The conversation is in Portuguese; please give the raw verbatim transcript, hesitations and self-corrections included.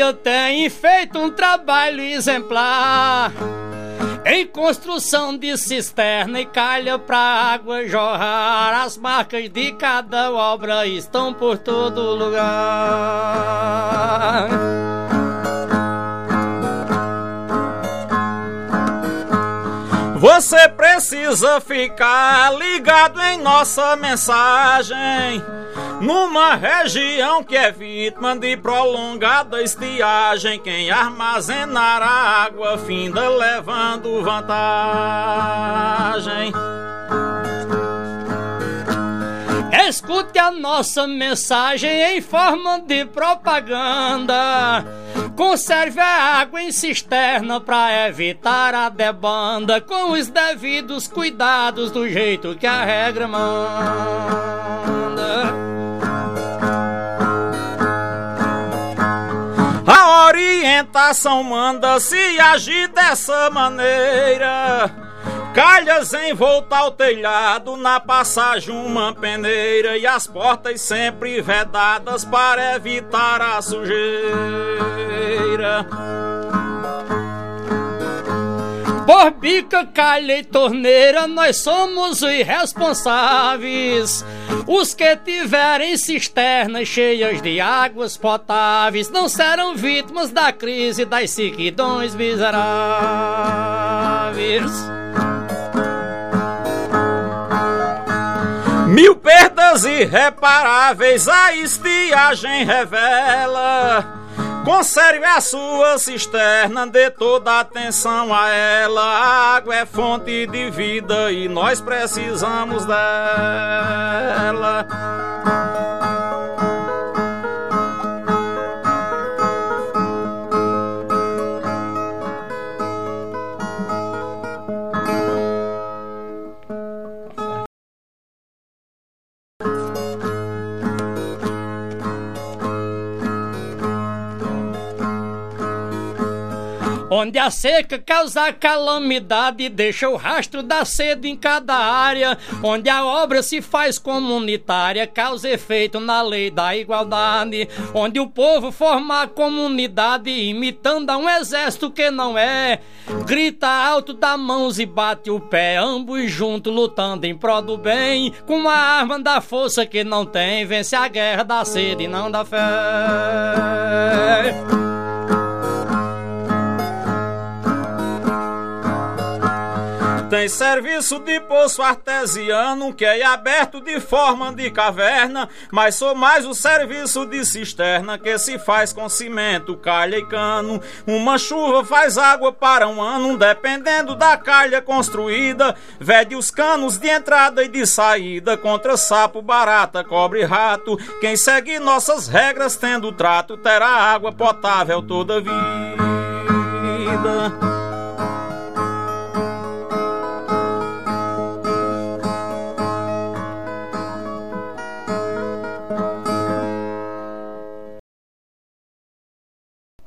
Borbica tem feito um trabalho exemplar em construção de cisterna e calha pra água jorrar. As marcas de cada obra estão por todo lugar. Você precisa ficar ligado em nossa mensagem. Numa região que é vítima de prolongada estiagem, quem armazenar a água finda levando vantagem. Escute a nossa mensagem em forma de propaganda. Conserve a água em cisterna para evitar a debanda, com os devidos cuidados do jeito que a regra manda. A orientação manda se agir dessa maneira. Calhas em volta ao telhado, na passagem uma peneira, e as portas sempre vedadas para evitar a sujeira. Borbica, calha e torneira, nós somos os responsáveis. Os que tiverem cisternas cheias de águas potáveis não serão vítimas da crise das sequidões miseráveis. Mil perdas irreparáveis a estiagem revela. Conserve a sua cisterna, dê toda atenção a ela. A água é fonte de vida e nós precisamos dela. Onde a seca causa calamidade, deixa o rastro da sede em cada área. Onde a obra se faz comunitária, causa efeito na lei da igualdade. Onde o povo forma a comunidade, imitando a um exército que não é. Grita alto, dá mãos e bate o pé, ambos juntos lutando em prol do bem. Com a arma da força que não tem, vence a guerra da sede e não da fé. Tem serviço de poço artesiano que é aberto de forma de caverna, mas sou mais o serviço de cisterna que se faz com cimento, calha e cano. Uma chuva faz água para um ano, dependendo da calha construída. Vede os canos de entrada e de saída contra sapo, barata, cobra e rato. Quem segue nossas regras tendo trato terá água potável toda vida.